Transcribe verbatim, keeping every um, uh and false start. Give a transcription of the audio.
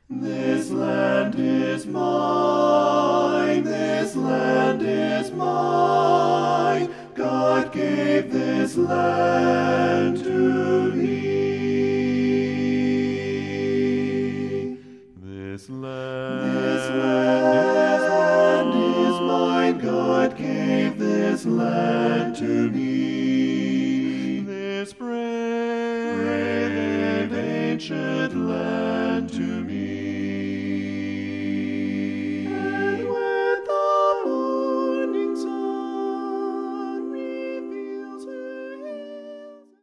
This land is mine, this land is mine. God gave this land to me. This land, this land is mine. God gave this land to me. This brave, brave and ancient land to me.